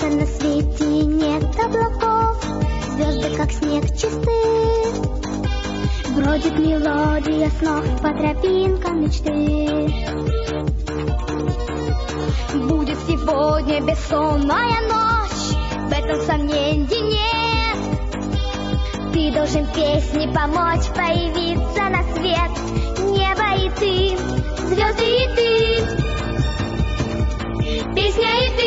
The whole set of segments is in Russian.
солнца на свете нет облаков, звезды как снег чисты. Бродит мелодия снов по тропинкам мечты. Будет сегодня бессонная ночь, в этом сомнений нет. Ты должен песне помочь появиться на свет. Небо и ты, звезды и ты, песня и ты.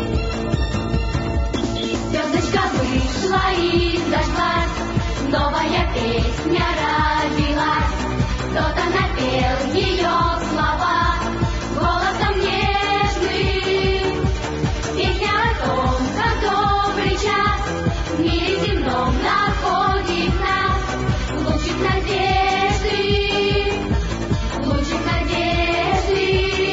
Звездочка вышла и зажглась, новая песня родилась. Кто-то напел ее слова голосом нежным. Песня о том, как добрый час в мире земном находит нас. Лучик надежды, лучик надежды.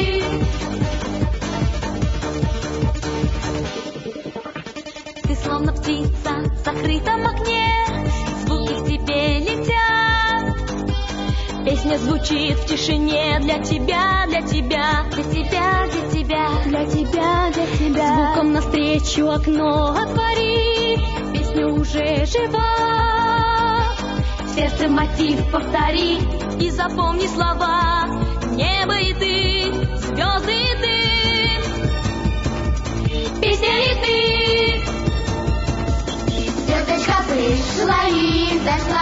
Ты словно птица в закрытом окне, звуки к тебе летят. Песня звучит в тишине для тебя, для тебя, для тебя, для тебя, для тебя, для тебя. Звуком навстречу окно отвори, песня уже жива. В сердце мотив повтори и запомни слова. Небо и ты, звезды и ты, песня и ты. Звездочка вышла и зажгла.